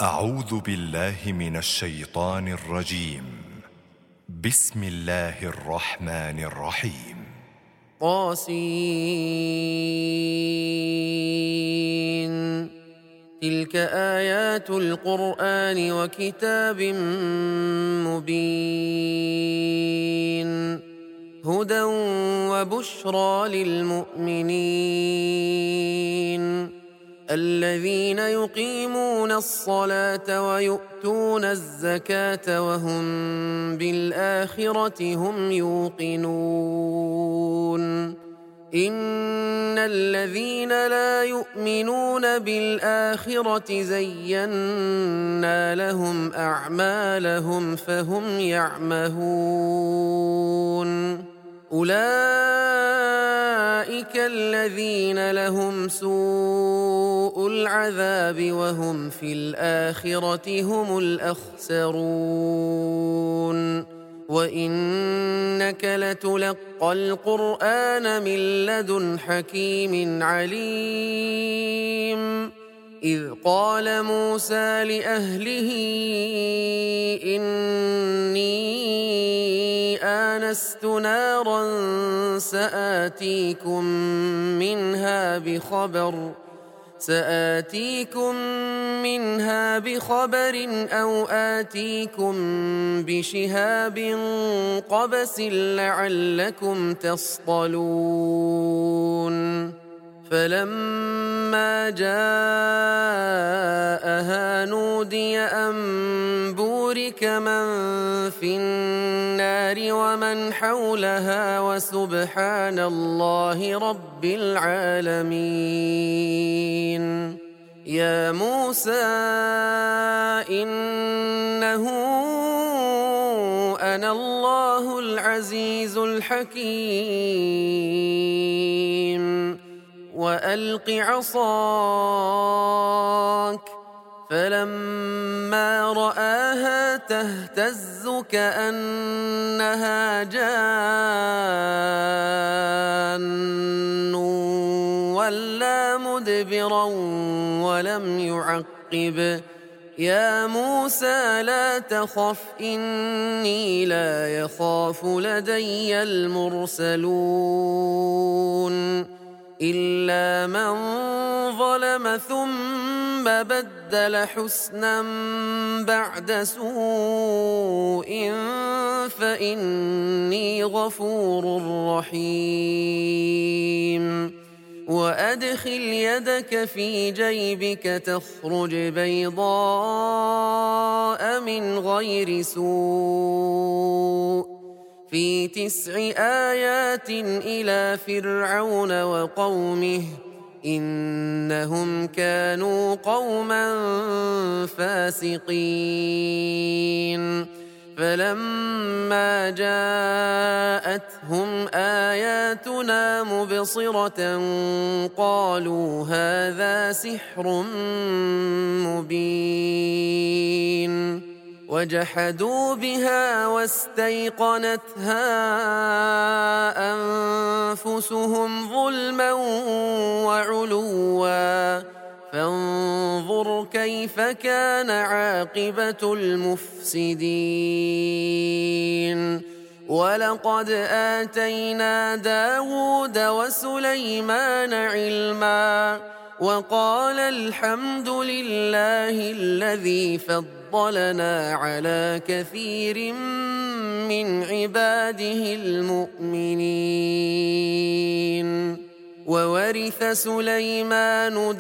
أعوذ بالله من الشيطان الرجيم. بسم الله الرحمن الرحيم. طاسين. تلك آيات القرآن وكتاب مبين هدى وبشرى للمؤمنين الذين يقيمون الصلاة ويؤتون الزكاة وهم بالآخرة هم يوقنون إن الذين لا يؤمنون بالآخرة زينا لهم أعمالهم فهم يعمهون أولئك الذين لهم سوء العذاب وهم في الآخرة هم الأخسرون وإنك لتلقى القرآن من لدن حكيم عليم إذ قال موسى لأهله إني آنست نارا سآتيكم منها بخبر أو آتيكم بشهاب قبس لعلكم تصطلون فلما جاءها نودي أن بورك من في النار ومن حولها وسبحان الله رب العالمين يا موسى إنه أنا الله العزيز الحكيم وألق عصاك فلما رآها تهتز كأنها جان ولا مدبرا ولم يعقب يا موسى لا تخف إني لا يخاف لدي المرسلون إلا من ظلم ثم بدل حسنا بعد سوء فإني غفور رحيم وأدخل يدك في جيبك تخرج بيضاء من غير سوء في 9 آيات إلى فرعون وقومه إنهم كانوا قوما فاسقين فلما جاءتهم آياتنا مبصرة قالوا هذا سحر مبين وجحدوا بها واستيقنتها أنفسهم ظلما وعلوا فانظر كيف كان عاقبة المفسدين ولقد آتينا داود وسليمان علما وقال الحمد لله الذي فضلنا على كثير من عباده المؤمنين وورث سليمان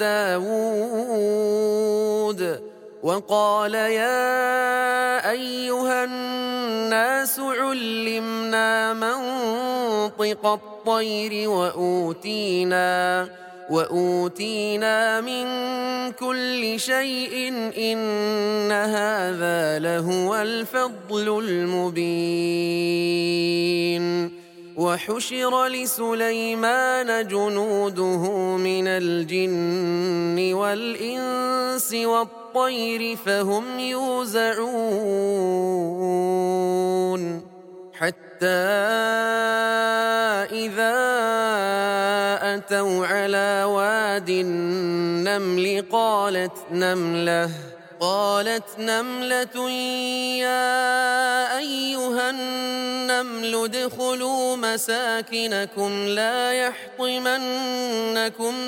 داود وقال يا أيها الناس علمنا منطق الطير وأوتينا من كل شيء إن هذا لهو الفضل المبين وحشر لسليمان جنوده من الجن والإنس والطير فهم يوزعون حتى إذا أتوا على واد النمل قالت نملة قالت نملة يا أيها النمل ادخلوا مساكنكم لا يحطمنكم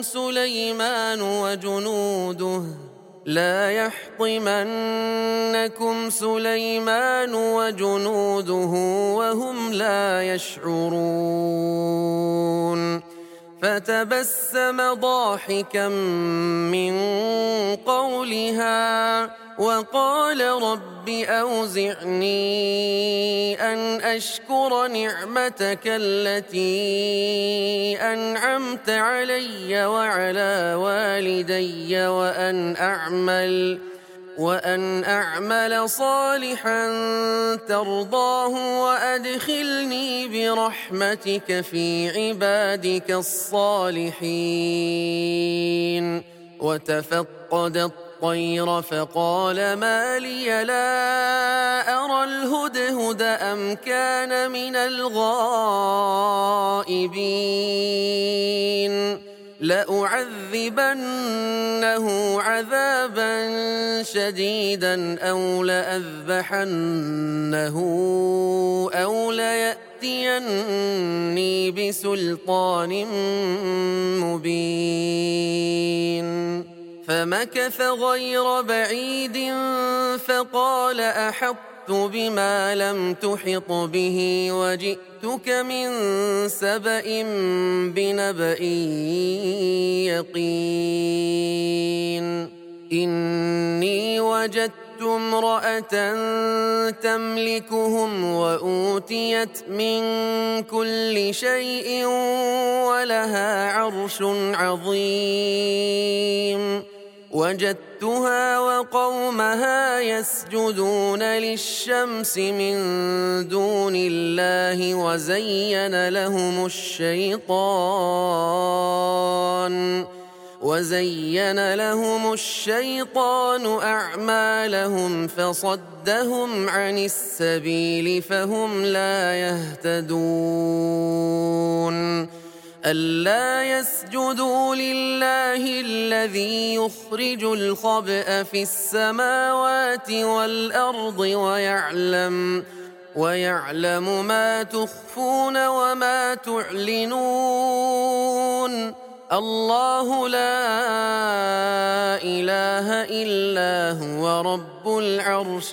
سليمان وجنوده وهم لا يشعرون فتبسم ضاحكا من قولها وقال رب أوزعني أن أشكر نعمتك التي أنعمت علي وعلى والدي وأن أعمل صالحا ترضاه وأدخلني برحمتك في عبادك الصالحين. وتفقد الطير فقال ما لي لا أرى الهدهد أم كان من الغائبين لأعذبنه عذابا شديدا أو لأذبحنه أو ليأتيني بسلطان مبين. فمكث غير بعيد فقال أحطت بما لم تحط به وجئتك من سبأ بنبأ يقين. إني وجدت امرأة تملكهم وأوتيت من كل شيء ولها عرش عظيم. وجدتها وقومها يسجدون للشمس من دون الله وزين لهم الشيطان أعمالهم فصدهم عن السبيل فهم لا يهتدون. ألا يسجدوا لله الذي يخرج الخبأ في السماوات والأرض ويعلم ما تخفون وما تعلنون. الله لا إله إلا هو رب العرش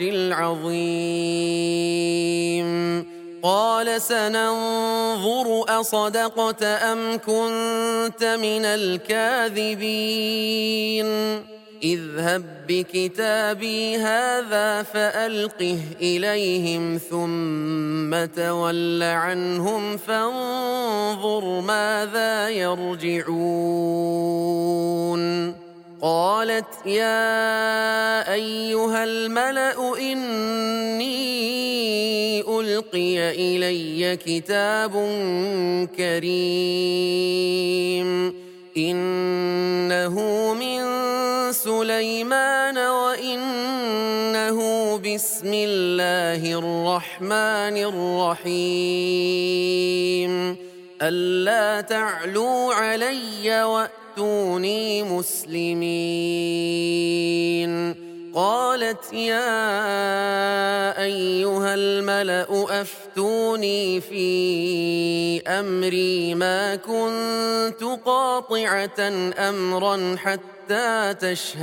العظيم. قال سننظر أصدقت أم كنت من الكاذبين. اذهب بكتابي هذا فألقه إليهم ثم تول عنهم فانظر ماذا يرجعون. قالت يا أيها الملأ إني ألقي إلي كتاب كريم إنه من سليمان وإنه بسم الله الرحمن الرحيم. ألا تعلوا علي وأتوني مسلمين. قالت يا أيها الملأ أفتوني في أمري ما كنت قاطعة أمرا حتى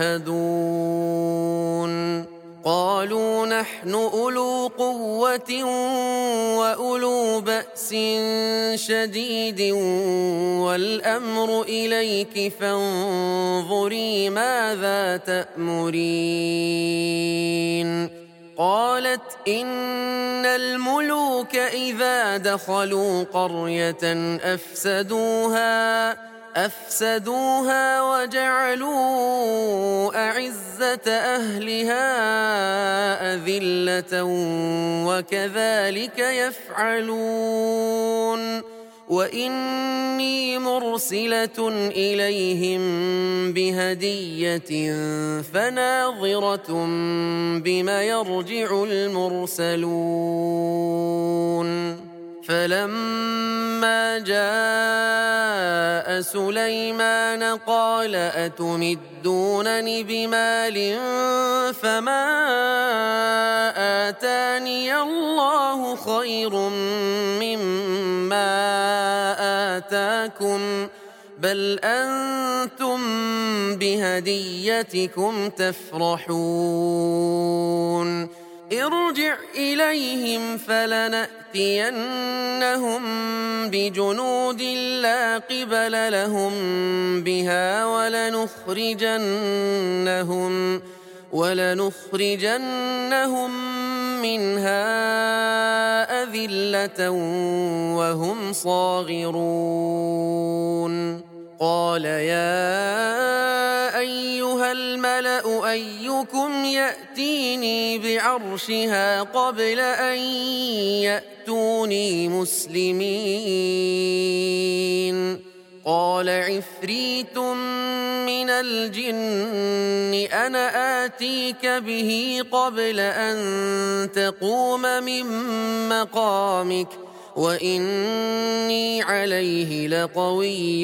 تشهدون. قالوا نحن أولو قوة وأولو بأس شديد والأمر إليك فانظري ماذا تأمرين. قالت إن الملوك إذا دخلوا قرية أفسدوها وجعلوا أعزة أهلها أذلة وكذلك يفعلون. وإني مرسلة إليهم بهدية فناظرة بما يرجع المرسلون. فلما جاء سليمان قال أتمدونني بمال فما آتاني الله خير مما آتاكم بل أنتم بهديتكم تفرحون ارجع إليهم فلنأتينهم بجنود لا قبل لهم بها ولنخرجنهم منها أذلة وهم صاغرون قال يا أيها الملأ أيكم يأتيني بعرشها قبل أن يأتوني مسلمين قال عفريت من الجن أنا آتيك به قبل أن تقوم من مقامك وإني عليه لقوي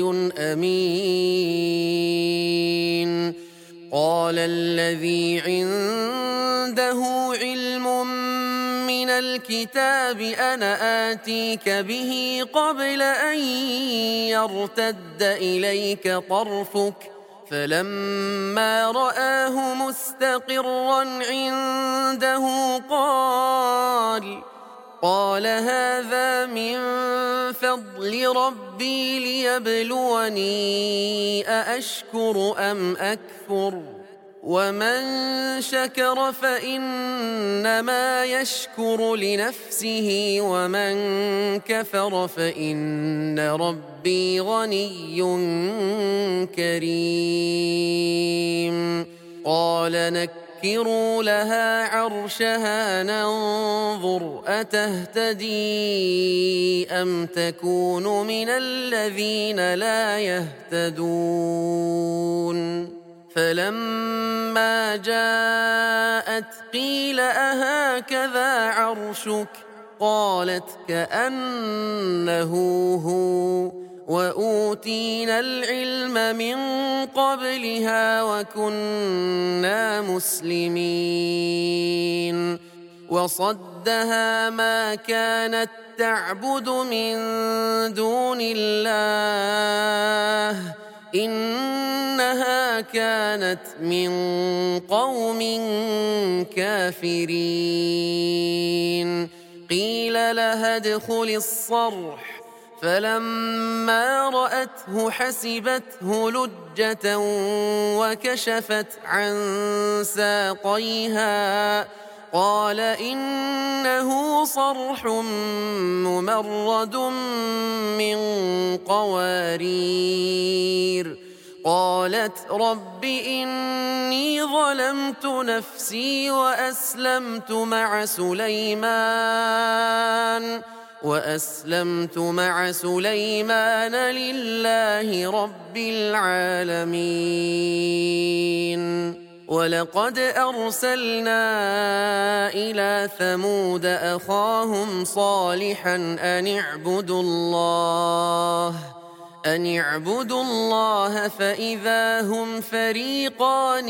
أمين قال الذي عنده علم من الكتاب أنا آتيك به قبل أن يرتد إليك طرفك فلما رآه مستقرا عنده قال هذا من فضل ربي ليبلوني أأشكر أم أكفر ومن شكر فإنما يشكر لنفسه ومن كفر فإن ربي غني كريم قال نكروا لها عرشها ننظر أتهتدي أم تكون من الذين لا يهتدون فلما جاءت قيل أهكذا عرشك قالت كأنه هو وأوتينا العلم من قبلها وكنا مسلمين وصدها ما كانت تعبد من دون الله إنها كانت من قوم كافرين قيل لها ادخل الصرح فلما رأته حسبته لجة وكشفت عن ساقيها قال إنه صرح ممرد من قوارير قالت رب إني ظلمت نفسي وأسلمت مع سليمان لله رب العالمين ولقد أرسلنا إلى ثمود أخاهم صالحا أن اعبدوا الله فإذا هم فريقان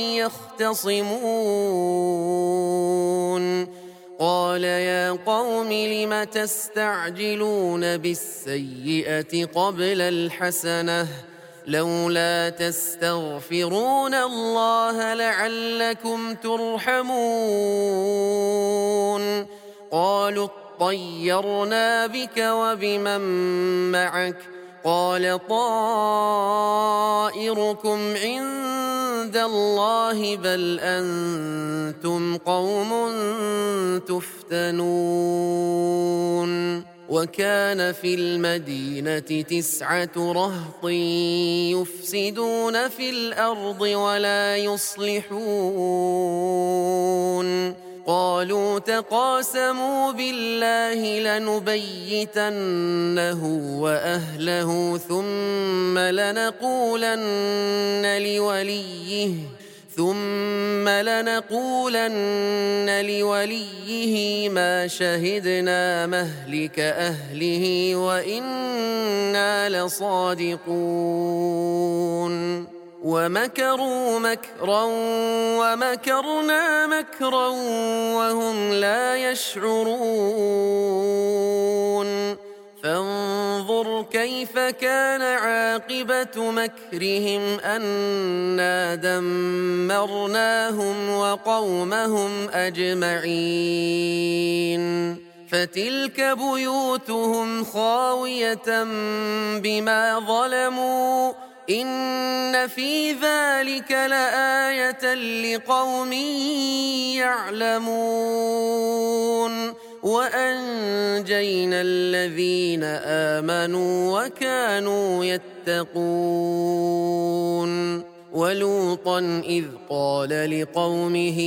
يختصمون قال يا قوم لم تستعجلون بالسيئة قبل الحسنة لولا تستغفرون الله لعلكم ترحمون قالوا اطيرنا بك وبمن معك قال طائركم عند الله بل أنتم قوم تفتنون وكان في المدينة 9 رهط يفسدون في الأرض ولا يصلحون قالوا تقاسموا بالله لنبيتنه وأهله ثم ثم لنقولن لوليه ما شهدنا مهلك أهله وإنا لصادقون ومكروا مكرا ومكرنا مكرا وهم لا يشعرون فانظر كيف كان عاقبة مكرهم أنا دمرناهم وقومهم أجمعين فتلك بيوتهم خاوية بما ظلموا إن في ذلك لآية لقوم يعلمون وأنجينا الذين آمنوا وكانوا يتقون ولوطا إذ قال لقومه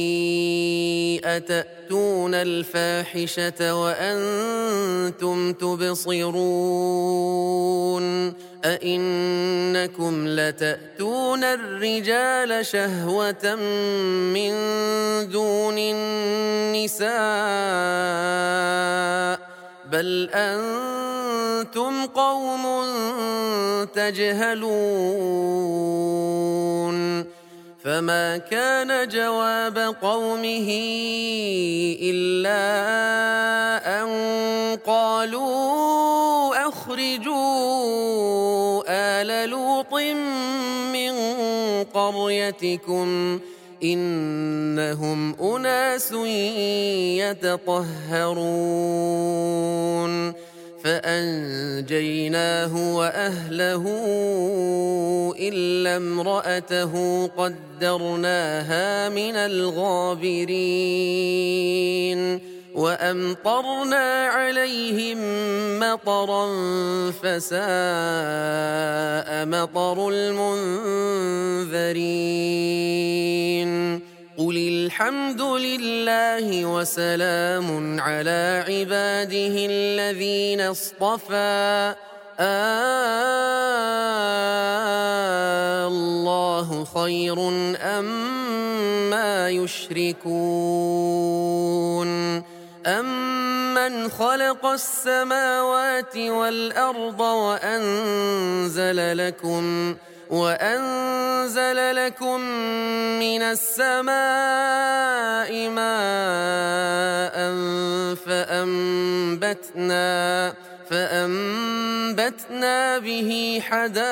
أتأتون الفاحشة وأنتم تبصرون أئنكم لتأتون الرجال شهوة من دون النساء بل أنتم قوم تجهلون فما كان جواب قومه إلا أن قالوا أخرجوا آل لوط من قريتكم إنهم أناس يتطهرون فأنجيناه وأهله إلا امرأته قدرناها من الغابرين وأمطرنا عليهم مطرا فساء مطر المنذرين قل الحمد لله وسلام على عباده الذين اصطفى الله خير أما يشركون أمن خلق السماوات والأرض وأنزل لكم من السماء ماء فأنبتنا به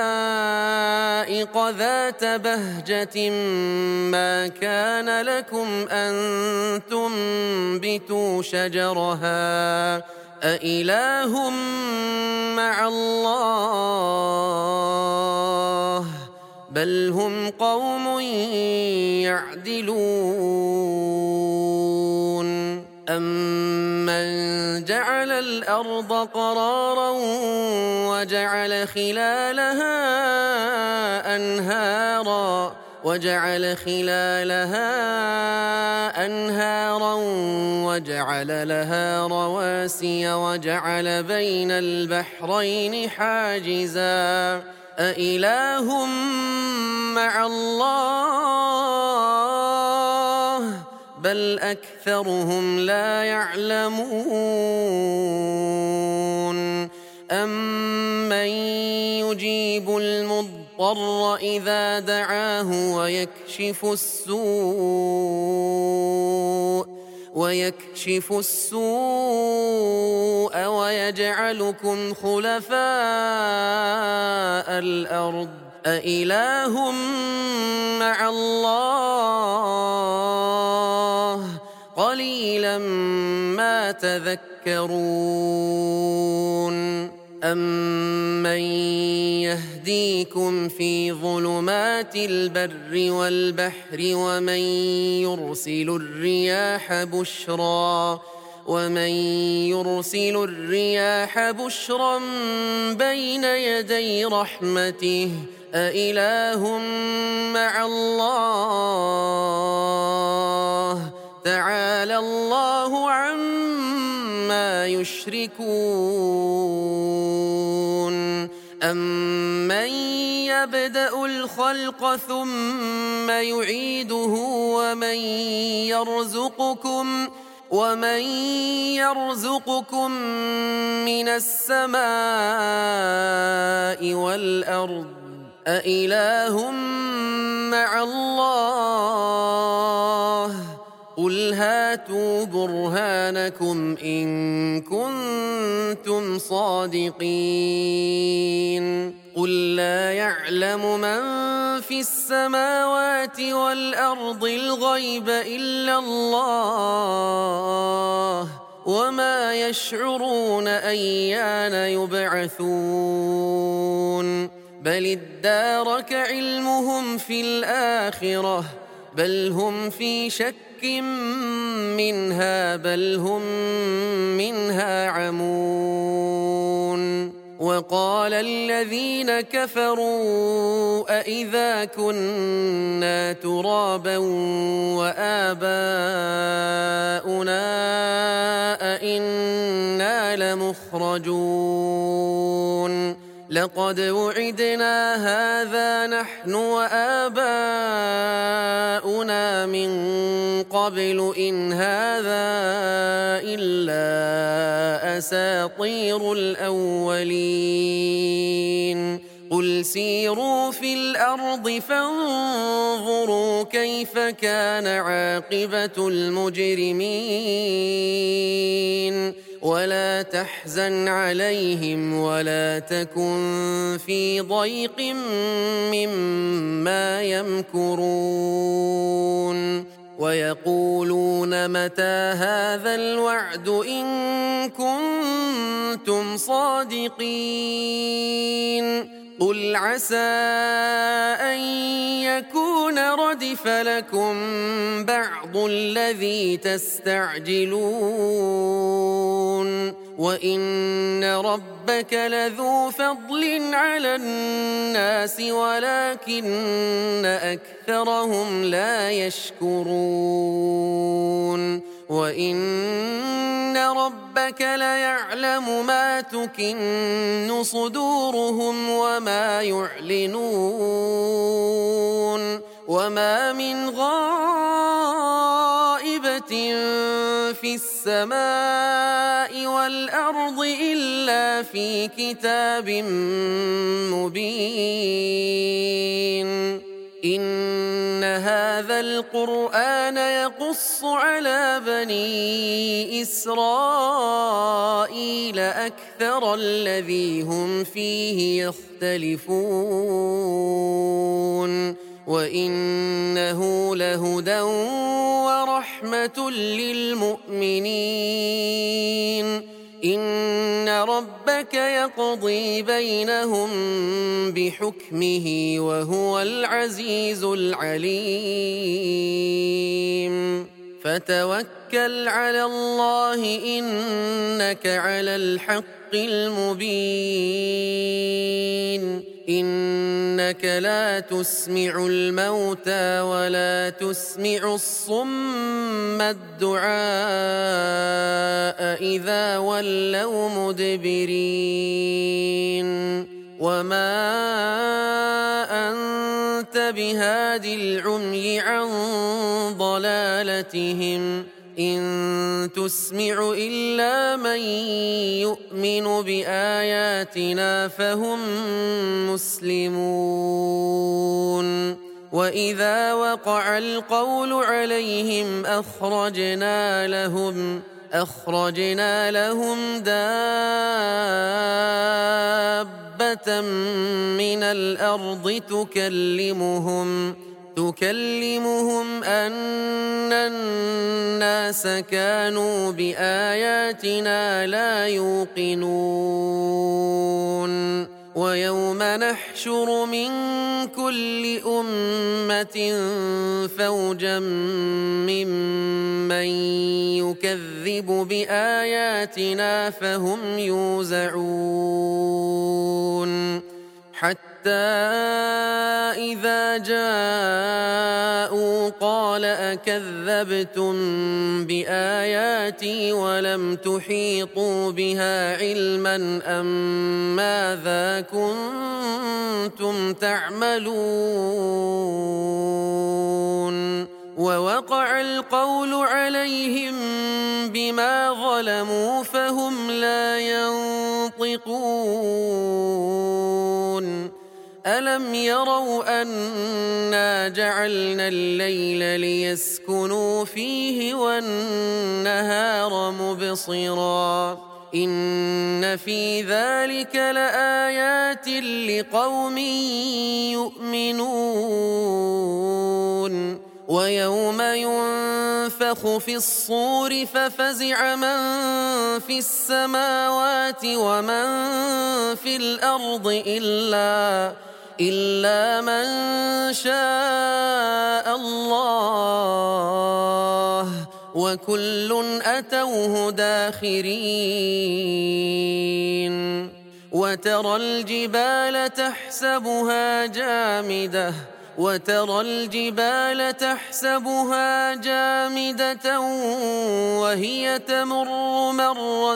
حدائق ذات بهجة ما كان لكم أن تنبتوا شجرها أإله مع الله بل هم قوم يعدلون أمن جعل الأرض قرارا وجعل خلالها أنهارا وجعل لها رواسي وجعل بين البحرين حاجزا أإله مع الله بل أكثرهم لا يعلمون أمن يجيب المضطر إذا دعاه ويكشف السوء ويجعلكم خلفاء الأرض أإله مع الله قليلا ما تذكرون أمن يهديكم في ظلمات البر والبحر ومن يرسل الرياح بشرا بين يدي رحمته أإله مع الله تعالى الله عما يشركون أَمَّن يَبْدَأُ الْخَلْقَ ثُمَّ يُعِيدُهُ وَمَن يَرْزُقُكُم مِّنَ السَّمَاءِ وَالْأَرْضِ أَإِلَٰهٌ مَّعَ اللَّهِ قُلْ هَاتُوا بُرْهَانَكُمْ إِن كُنتُمْ صَادِقِينَ قُل لَّا يَعْلَمُ مَن فِي السَّمَاوَاتِ وَالْأَرْضِ الْغَيْبَ إِلَّا اللَّهُ وَمَا يَشْعُرُونَ أَيَّانَ يُبْعَثُونَ بَلِ ادَّارَكَ عِلْمُهُمْ فِي الْآخِرَةِ بَلْ هُمْ فِي شَكٍّ منها بل هم منها عمون وقال الذين كفروا أإذا كنا ترابا وآباؤنا أإنا لمخرجون لقد وعدنا هذا نحن وآباؤنا من قبل إن هذا إلا أساطير الأولين قل سيروا في الأرض فانظروا كيف كان عاقبة المجرمين ولا تحزن عليهم ولا تكن في ضيق مما يمكرون ويقولون متى هذا الوعد إن كنتم صادقين قل عسى أن يكون ردف لكم بعض الذي تستعجلون وإن ربك لذو فضل على الناس ولكن أكثرهم لا يشكرون وإن ربك ليعلم ما تكن صدورهم وما يعلنون وما من غائبة في السماء والأرض إلا في كتاب مبين إن هذا القرآن يقص على بني إسرائيل أكثر الذي هم فيه يختلفون وإنه لهدى ورحمة للمؤمنين إن ربك يقضي بينهم بحكمه وهو العزيز العليم فتوكل على الله إنك على الحق المبين إنك لا تسمع الموتى ولا تسمع الصم الدعاء إذا ولوا مدبرين وما أنت بهاد العمي عن ضلالتهم إن تسمع إلا من يؤمن بآياتنا فهم مسلمون وإذا وقع القول عليهم أخرجنا لهم دابة من الأرض تكلمهم أن الناس كانوا بآياتنا لا يوقنون ويوم نحشر من كل أمة فوجا ممن يكذب بآياتنا فهم يوزعون حتى إذا جاءوا قال أكذبتم بآياتي ولم تحيطوا بها علما أم ماذا كنتم تعملون ووقع القول عليهم بما ظلموا فهم لا ينطقون ألم يروا أنا جعلنا الليل ليسكنوا فيه والنهار مبصرا إن في ذلك لآيات لقوم يؤمنون ويوم ينفخ في الصور ففزع من في السماوات ومن في الأرض إلا من شاء الله وكل أتوه داخرين وترى الجبال تحسبها جامدة وهي تمر مر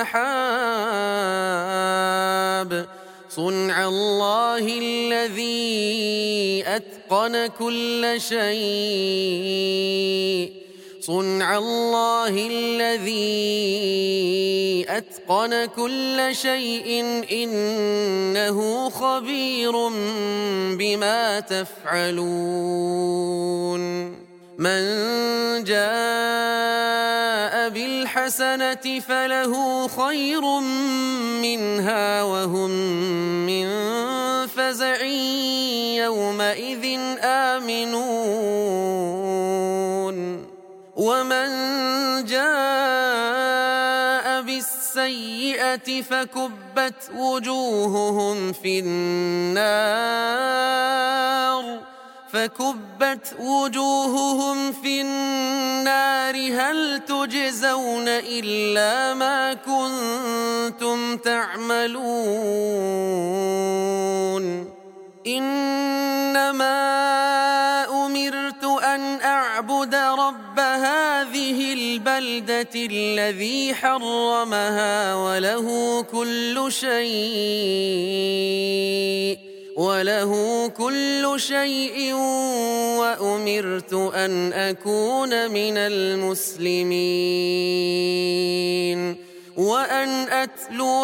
السحاب صنع الله الذي أتقن كل شيء إنه خبير بما تفعلون من جاء بالحسنة فله خير منها وهم من فزع يومئذ آمنون ومن جاء بالسيئة فكبت وجوههم في النار هل تجزون إلا ما كنتم تعملون إنما أمرت أن أعبد رب هذه البلدة الذي حرمها وله كل شيء وأمرت أن أكون من المسلمين وأن أتلو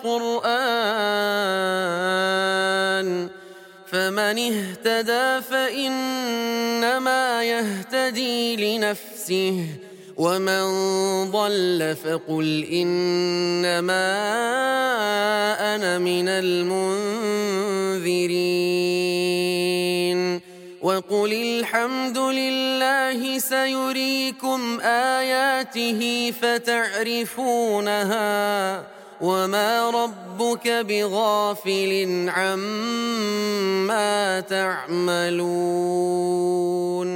القرآن فمن اهتدى فإنما يهتدي لنفسه ومن ضل فقل إنما أنا من المنذرين وقل الحمد لله سيريكم آياته فتعرفونها وما ربك بغافل عما تعملون